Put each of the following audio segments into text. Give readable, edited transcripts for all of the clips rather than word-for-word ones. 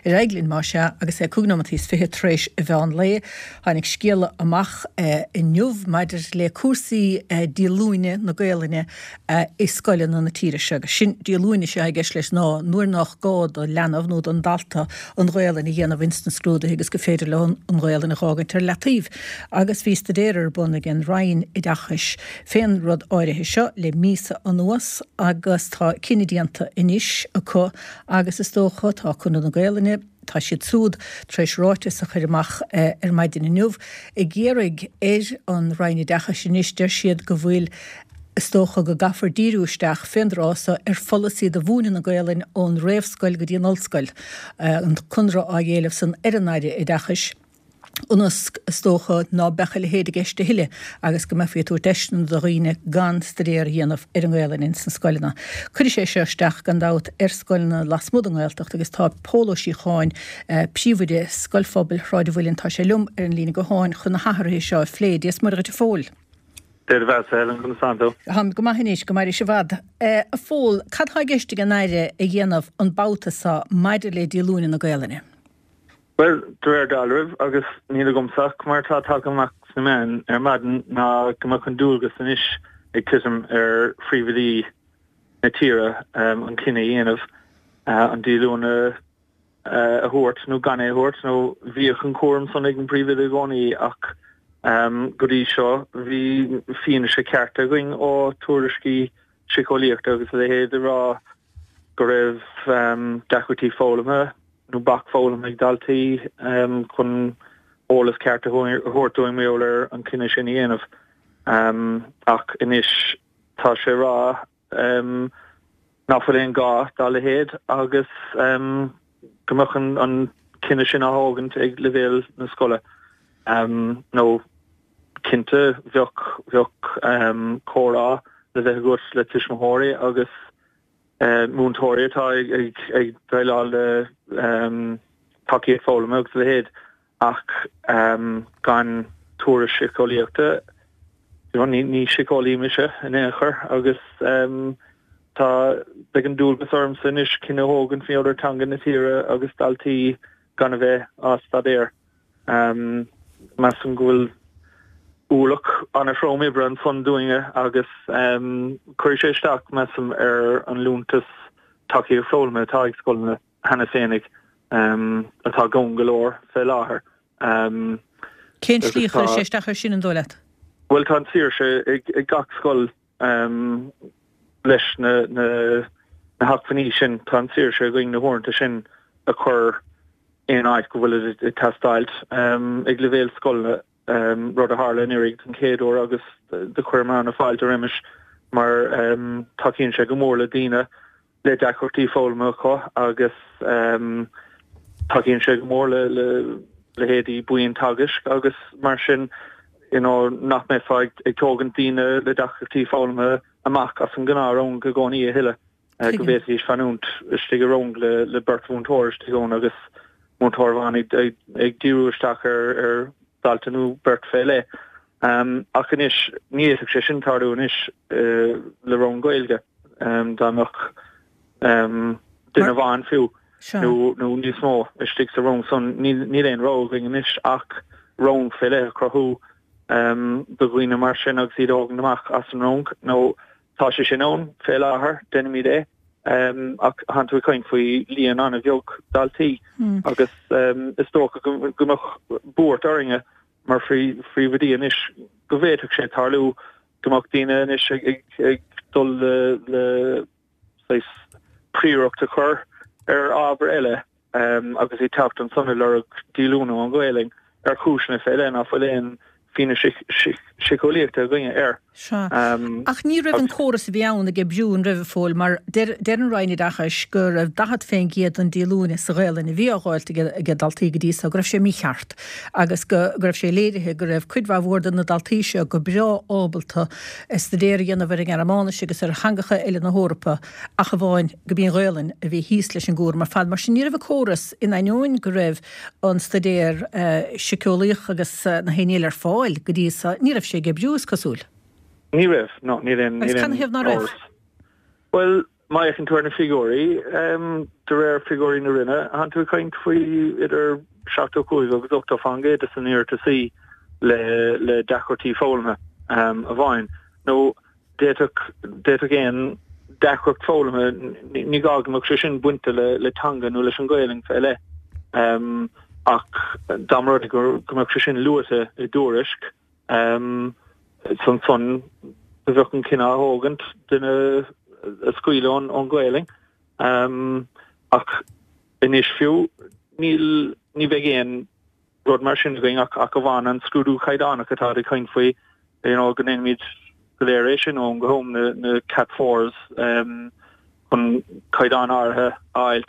I réiglinn má se agus é cúgnamatís fithe tréis a bhean lé, hánig scéal amach i nniuh maidir le cuasaí díalúine na Gaeilge i scoileann na tíre segus. Sin díalúine se ag leis ná nuair nach gád ó leanamh nó an dalta an Gaeilge dhéanamh Winston Scrúda agus go féidir le an Gaeilge na chágan tar leatíh. Agus bhí stadéirear buna gin rainn i dachas féin rud áirithe seo le mísa an nuas agus tá cinidíanta inis acu agus is tócha tá chun na Gaeilge tá siad súd treis ráite sa chuireach maidin na nniuh. I ggéirigh an rainn i dachas inis der siad go bhfuil stócha go gafar díúisteach féinrása follasí de bhúna na Gaeilge ón réamhscoil go dtí an ollscoil an chunra á dhéalamh san Erenaide i dachas. Unas stócha ná becha le héad geiste hiile agus go mefií tú deisna do riine gan stadéir dhéanamh an Gaeilge in san scoilena. Cuidir sé seisteach gan dát scoilena las mud an Gaeltacht agus tá pólóisí cháin príomhide scoilfóbil ráide bhfuilinn tá sé lum an lína go háin chun na hathairtí seo fléad díos mar go fóil. Der bheitsil an Constanto. Ham go maithníos go maidir se bhd. A fól, cad há geiste gan naire a dhéanamh an báta sa maidir le díalúine na Gaeilge? Well, dúir dalrih agus níl gomsach mar tá amach na men maidin ná go chun dúlgus san is ag tism phríomhidí na tíre an cinenne dhéanamh an díalúna a thuirt nó gan é thuirt nó bhíoch an cuam san ag an phríomhidí gcónaí ach go dtí seo bhí fianna sé cearta going ó tuairiscí sicóíochta agus le héad rá go raibh deachutí fólama nó bach fólam ag daltaí chun ólas cearta thuirtúing méolar an cinenne sin dhéanamh ach inis tá sé rá náfuilíon gá dá le héad agus gomachchan an cinenne sin áthgant ag le bhéal na scoile nó cinnte bheoch córá le bheith go le tuismothirí agus múntóirí tá ag dreileáil le takeíocht fólam agus le héad ach gan túra sicóíochta ní sicóíimiise in éair agus tá beag an dúlgus ormsa is cinenne hógan fiáidir tangan na tíre agus daltaí gan a bheith as stadéir mas an ghfuil úlach an a shromibre an fundúinge agus chuir sé isteach mesam an lúntas takeíocht fólama atá ag scoilna hena féinnig atá gón golóir fé láthair. Cén slí chuir sé isteach ar sin an dóileat? Well tá tíir sé ag gach scoil leis na hachfaní sin tá tíir sé going na hórnta sin a chur éon áit go bhfuil i testáilt ag le bhéal scoilna rud a hála irig an céadú agus de chuirmán a fáilte riimiis mar taíonn sé go mór le daoine le deachirtaí fólama chu agus taíonn sé go mór le héadí buíon tagas agus mar sin nach mé fáid ag tógan daoine le deachirtaí fólama amach as an gnárónn go gcónaí a hiile go bhéis fanúnt istí go rong le burt múntóir tí gón agus múntóirháin ag díúisteach ar daltanú burt féile ach inis níos sé sin tarú inis le rong Gaeilge dáach duine bháin fiú nó níos mó istí sa rong son ní éon róing inis ach rong féile crothú do ghuioine mar sin agus iad ágan amach as an rong nó tá sé sin ón fé láthair déine mí é ach hanú chuin faoi líon an a bheog daltaí agus is tócha gomach búirt oringe mar phríomhidí inis go bhhéiteach sé tarlú gomach daoine inis ag dul le príomhachta chur ar ábhar eile agus í tacht an sanna le díalúna an Gaeilge ar chúisina féile nach fuiléon fine sicóíochta a gine ar. Ach ní raibh an córas a bheann a ge bhiún raibh fóil mar der an rainine dachas gur raibh dahad féin géad an díalúna sa Gaeilge bhí ágáilte ge daltaí go dtí a go raibh sé mí cheart agus go raibh sé léirithe go raibh cuidmhórda na daltaí seo go breá ábalta stadéir dhéanamh ar an Airméis agus ar hangacha eile na Hórpa a go bháin go bíon Gaeilge a bhí híos leis an gúr mar fad mar sin ní raibh córas in aineoin go raibh an stadéir sicóíoch agus na héineal ar fáil go dtí ní raibh sé ge bhiús cosúil. Ní raibh, no, ní raibh. Can hef na raibh? Well, mai an tuair na figóí de réir figóí na rinne han tú kaint faoi idir 16 agus 8 fangé de san to see le dachortí fólme a bhain no déach géan dachort fólme ní gagach se sin buinte le tanga nó leis an gailing fellile ach damrá gomach se sin luete I dúrisk son bhechen cinna hógant dunne a scuile an gailing ach inis fiú ní bheith géan rud mar sin going ach a bhain an scrúdú chaidánach atá kaint faoi gan éimiid goléiréis on go home na Cat 4s chun chaidán áthe ailt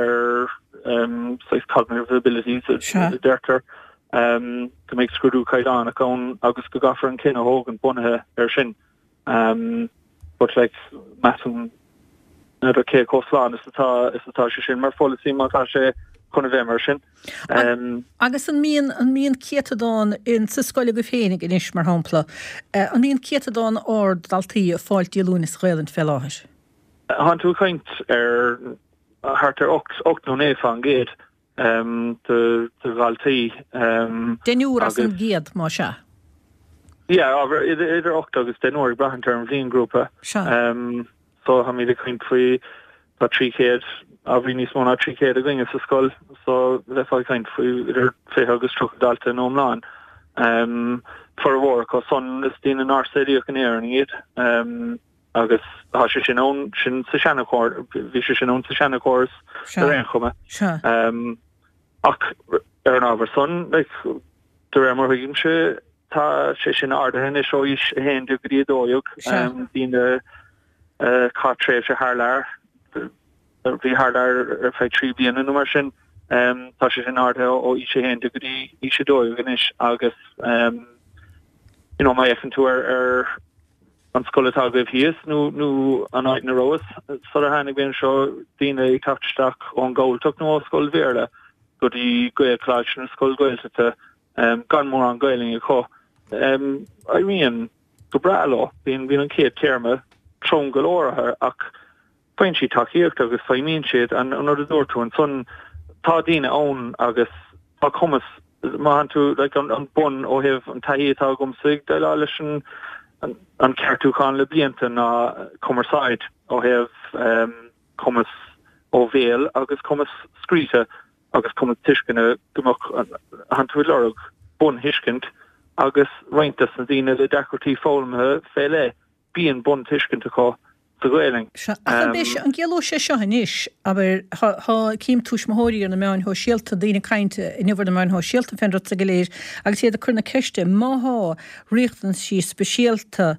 cognitive abilities deirtar go méid scrúdú chaidánach ón agus go gafar an cinna hógan bunathe sin but like massam na cé cósláán is atá se sin mar fólasí mátá sé chun a bheith mar sin. Agus an míon cétadáin in sa scoile go féinnig in is mar hampla. An míon cétadáin daltaí a fáilt díalún is réilen felláis. Han tú kaint hart 8 nó 9 fan géad de galtaí. Denúr as an géad má se? Ja, aber idir 8 agus den óir brahan term bhíon grúpa. So ha mí kaint faoi ba 3 céad a bhí níos móna 3 céad a gine sa scoil, so leá kaint faoi idir 5 agus tro dalta nó mláán. For a bhór, cos son is tín an arséíoch an éan iad, agus ha se sin ón sin sa seanachóir, bhí se sin ón sa seanachóirs a réon chume. Ach an ábhar son, de rémar thuigim se tá sé sin ardahan is óis a héin du goí dóiog, dín cartréh se hálair, bhí hálair fé 3 bliana nó mar sin, tá sé sin arda ó is sé héin du goí is dóiog inis agus mai efn tú an scoiltá goibh híos nó an áid na roas, so a hánig bhíon seo dína ag tachtteach ón ggóilteach nó scoil bhéle go dtí gailcláid na scoil gailteachta gan mór an gailing a cho. I mean go braló bhíon an céad téirme trom go láirithe ach fain si takeíocht agus faimíonn siad an nó a dúirtú an son tá dína ón agus tá chumas má tú an bun ó heh an taítá gom sig de lá leis an ceartúán le blianta ná commerceid ó heh chumas ó bhéal agus chumas scríte agus chumas tuiscinne gomach an tú lerug bun hiiscint agus reintas na dtíine le dachortí fólmthe fé le bíon bun tuiscint aá sa gailing. An gealó sé seo hanis, aber cím túis móirí an na meáin ho síalta dína cainte inniuhar na meáin ho síalta fenrad sa goléir, agus iad a chuna ceiste máthá riachtan sí speisialta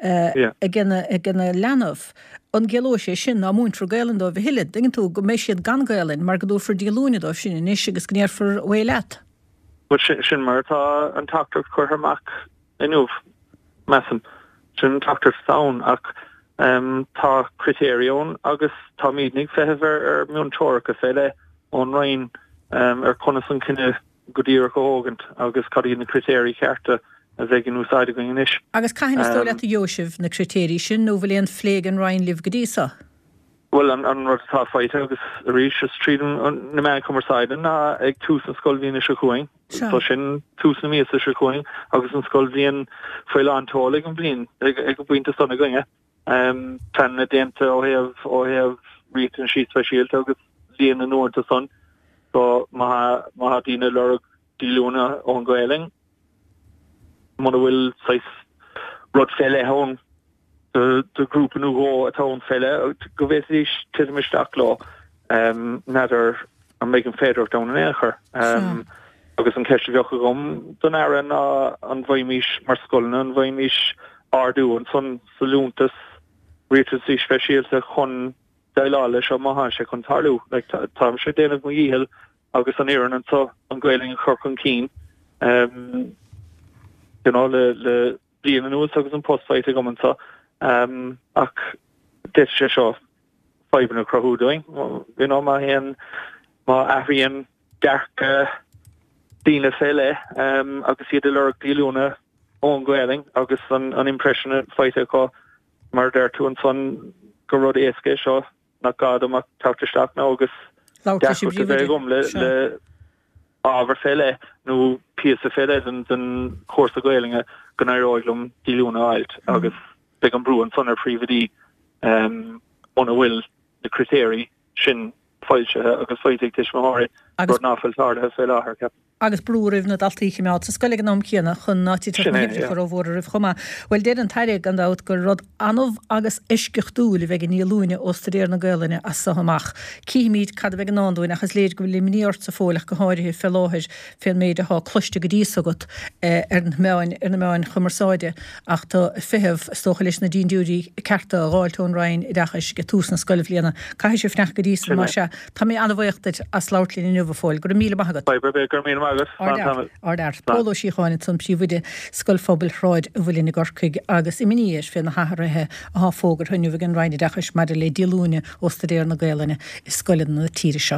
gna leanamh. An gealó sé sin ná múin tro gailen do bhile, dingin tú go mééis siad gan gailen, mar go dú for díalúine do sin inis agus gnéir for bhile. Sin mar tá an tachtach chuirach inniuh mesan sin tachttar saon ach tá critériún agus tá mídnig fehefir mion teorcha féile ón rain chuna san cinenne godíar go hógant agus cadí na critéri cearta a bheitgin úsáide going inis. Agus caiin is tóla a Jóisih na critéri sin nó bhfuil an phléig an rain libh godísa? Well an tá feite agus ríis trídum na me commerceide ná ag tús an scoilhíon is chuing, so sin tús na míos is chuing agus an scoilhíon foiile antóla an blion ag go buinte sanna goinge. Tan na dénta ó heh rit an síit speisialt agus líon an nóirta son, so má dína lerug dílúna ón gailing. Mana bhfuil 6 rud féile hón de grúpa nó gó atá an féile, go bhéis tiimiisteach lá nadidir an méid an féidir da an éair. Agus an ceiste bheocha gom don airan an bhaimís mar scoilna an bhaimís ardú an son salúntas ritas sí speisialte chun dailá leis a maithe sé chun tarlú, tá sé déanamh mo díhil agus an éan an so an gailing an chorchan cín. Le blian an ús agus an postfeite goman sa ach dit sé seo feiban a crothúdoing. Má héan má ahríon dearcha dína féile agus iad lerug dílúna ón gailing agus an impressionne feite aá mar der tú an son go rud éasca seo na gad amach táteach ná agus gom le ábhar féile nó pí féile den chósa goélinge gan áiglum dílúna ailt agus be an brú an fannar príomhdí óna bhfuil de critéri sin fáilte agus fáilte tiismáir rud náfuiltáda fé láthair cap. Agus brúrih na daltaícha meát sa scoile an chéanana chun nátí chu bhór chuma. Bhfuil déad an taide an dát gur rud anmh agus iscechtúla bheith nílúine óstaréir na gaiilena a sahamach. Cíimiid cad bheith an náúin achas léad go bhfuil limníort sa fólach go háirithe felláthir fé méid ath cloiste go díosagat ar na meáin chumarsáide ach tá fiheh stocha leis na díúí certa gáiltón rain i d dachas go tús na scoilh líana. Cai sé fnech go díos mar se Tá mé anmhaochtid as láirlín in nuhfáil gur míle maigad. Ardart Póló síáin som sí bhuiide scoilfóbil ráid a bhfuilna gorcaig agus i miníir fé na hathairthe a fógur thuinniu an reinine dachas mar le dílúne ó staréir na gaiilena i scoilean na tíiri seo.